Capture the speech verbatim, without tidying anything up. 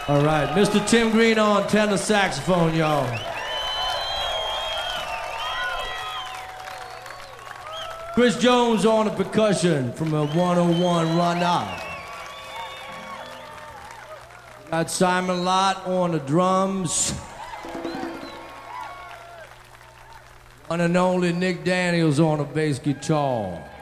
All right, Mister Tim Green on tenor saxophone, y'all. Chris Jones on the percussion from a one oh one Runner. Got Simon Lott on the drums. One and only Nick Daniels on the bass guitar.